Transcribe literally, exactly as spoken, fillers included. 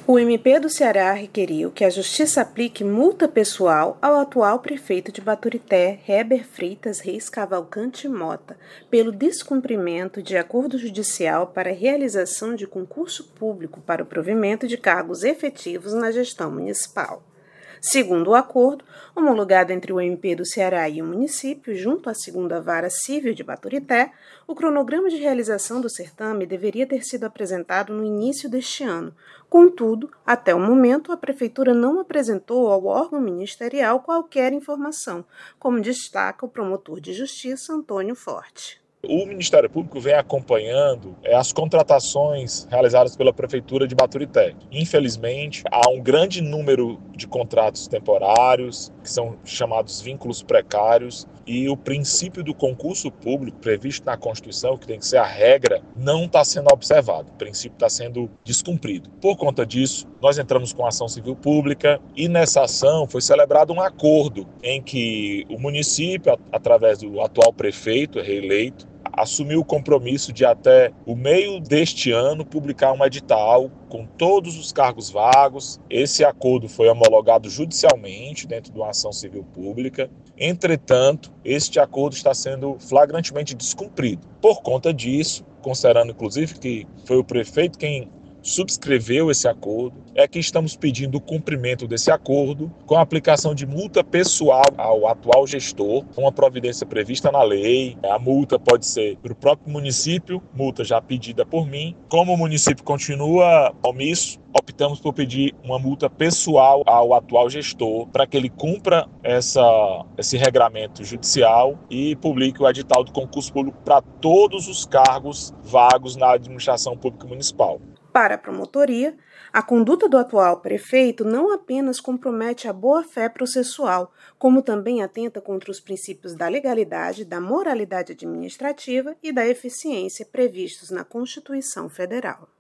O M P do Ceará requeriu que a Justiça aplique multa pessoal ao atual prefeito de Baturité, Heber Freitas Reis Cavalcante Mota, pelo descumprimento de acordo judicial para a realização de concurso público para o provimento de cargos efetivos na gestão municipal. Segundo o acordo, homologado entre o M P do Ceará e o município, junto à segunda Vara Civil de Baturité, o cronograma de realização do certame deveria ter sido apresentado no início deste ano. Contudo, até o momento, a Prefeitura não apresentou ao órgão ministerial qualquer informação, como destaca o promotor de justiça Antônio Forte. O Ministério Público vem acompanhando é, as contratações realizadas pela Prefeitura de Baturité. Infelizmente, há um grande número de contratos temporários, que são chamados vínculos precários, e o princípio do concurso público previsto na Constituição, que tem que ser a regra, não está sendo observado. O princípio está sendo descumprido. Por conta disso, nós entramos com a ação civil pública e nessa ação foi celebrado um acordo em que o município, através do atual prefeito reeleito, assumiu o compromisso de até o meio deste ano publicar um edital com todos os cargos vagos. Esse acordo foi homologado judicialmente dentro de uma ação civil pública. Entretanto, este acordo está sendo flagrantemente descumprido. Por conta disso, considerando inclusive que foi o prefeito quem subscreveu esse acordo, é que estamos pedindo o cumprimento desse acordo com a aplicação de multa pessoal ao atual gestor, com uma providência prevista na lei. A multa pode ser para o próprio município, multa já pedida por mim. Como o município continua omisso, optamos por pedir uma multa pessoal ao atual gestor para que ele cumpra essa, esse regramento judicial e publique o edital do concurso público para todos os cargos vagos na administração pública municipal. Para a promotoria, a conduta do atual prefeito não apenas compromete a boa-fé processual, como também atenta contra os princípios da legalidade, da moralidade administrativa e da eficiência previstos na Constituição Federal.